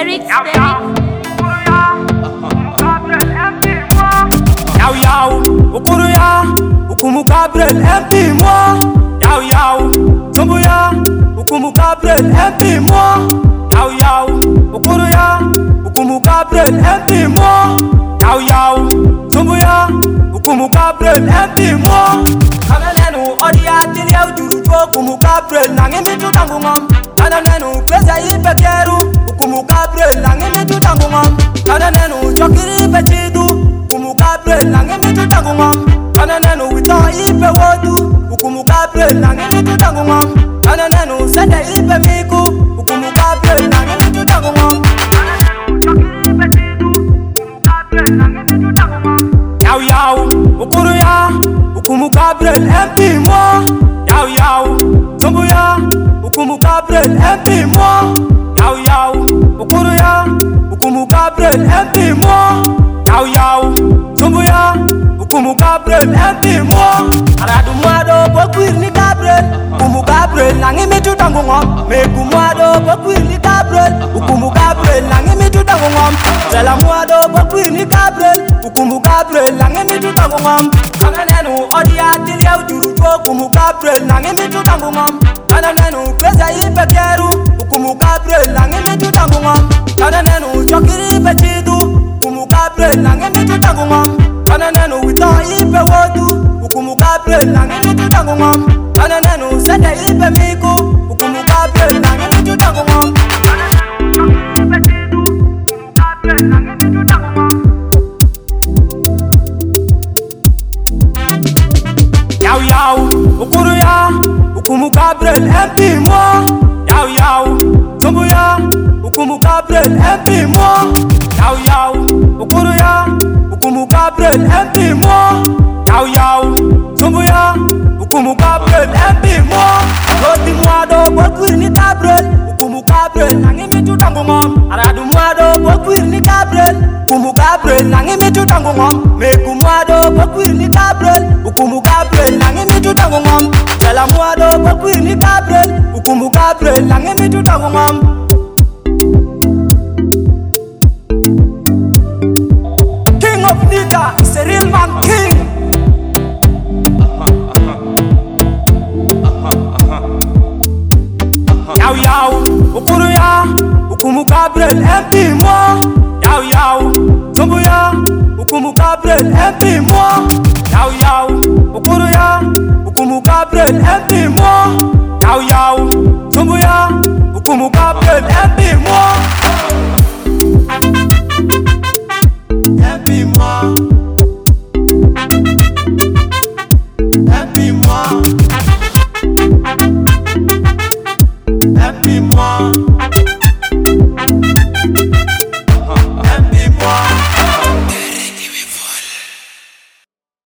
lyrics, Yow baby. yow, Ukuruya, Ukumu Gabriel, MP moi. Yow, Tumbuya, Ukumu Gabriel, MP moi. Yow, Ukuruya, Ukumu Gabriel, MP moi. Yow, Tumbuya, Ukumu Gabriel, MP moi. Kananenu odia tilia ujurujo Ukumu Gabriel, nangimi tutangumam. Kananenu pesa ipekeru Ukumu Gabriel, nangimi tutangumam. Kananenu chokiri pechidu Ukumu Gabriel, nangimi tutangumam. Kananenu wito ipe wodu Ukumu Gabriel, nangimi tutangumam. Kananenu sende ipe miku Ukumu Gabriel, nangimi tutangumam. Kananenu chokiri pechidu Ukumu Gabriel, nangimi tutangumam. Yow, Ukuruya, Ukumu Gabriel, MP moi. Yow, Tumbuya, Ukumu Gabriel, MP moi. Yow, Ukuruya, Ukumu Gabriel, MP moi. Yow, Tumbuya, Ukumu Gabriel, MP moi. Aradu mwado bokwir ni Gabriel, Ukumu Gabriel, nangimi tutangungom. Meku mwado bokwir ni Gabriel, Ukumu Gabriel, nangimi tutangungom. Sela mwado bokwir ni Gabriel, Ukumu Gabriel, nangimi tutangungom. Kananenu odia tilia ujurujo Ukumu Gabriel, nangimi tutangungom. Kananenu pesa ipekeru Ukumu Gabriel, nangimi tutangungom. Kananenu chokiri pechidu Ukumu Gabriel, nangimi tutangungom. Kananenu wito ipe wodu Ukumu Gabriel, nangimi tutangungom. Kananenu sende ipe miku Ukumu Gabriel, nangimi tutangungom. Kananenu chokiri pechidu Ukumu Gabriel, nangimi tutangungom. Yow, Ukuruya, Ukumu Gabriel, MP moi. Yow, Tumbuya, Ukumu Gabriel, MP moi. Yow, Ukuruya, Ukumu Gabriel, MP moi. Yow, Tumbuya, Ukumu Gabriel, MP moi. Roti mwado bokwir ni Gabriel, Ukumu Gabriel, nangimi tutangungom. Aradu mwado bokwir ni Gabriel, Ukumu Gabriel, nangimi tutangungom. Meku mwado bokwir ni Gabriel, Ukumu Gabriel, nangimi tutangungom. Sela mwado bokwir ni Gabriel, Ukumu Gabriel, nangimi tutangungom. King of Nigga is a real man king. Yow, Ukuruya, Ukumu Gabriel, MP moi. Yow, Tumbuya, Ukumu Gabriel, MP moi. Yow, Ukuruya, Ukumu Gabriel, MP moi. Yow, Tumbuya, Ukumu Gabriel, MP moi.